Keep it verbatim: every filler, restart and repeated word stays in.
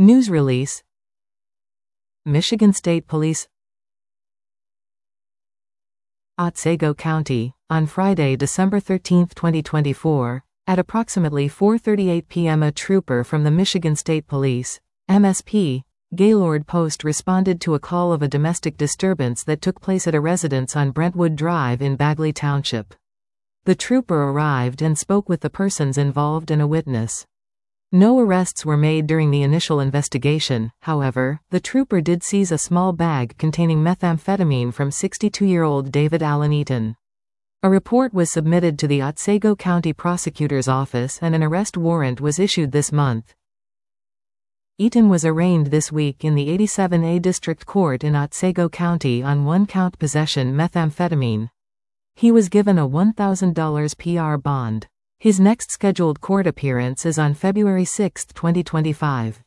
News release. Michigan State Police. Otsego County, on Friday, December thirteenth, twenty twenty-four, at approximately four thirty-eight p m a trooper from the Michigan State Police, M S P, Gaylord Post responded to a call of a domestic disturbance that took place at a residence on Brentwood Drive in Bagley Township. The trooper arrived and spoke with the persons involved and a witness. No arrests were made during the initial investigation. However, the trooper did seize a small bag containing methamphetamine from sixty-two-year-old David Allen Eaton. A report was submitted to the Otsego County Prosecutor's Office and an arrest warrant was issued this month. Eaton was arraigned this week in the eighty-seven A District Court in Otsego County on one-count possession methamphetamine. He was given a one thousand dollar P R bond. His next scheduled court appearance is on February sixth, twenty twenty-five.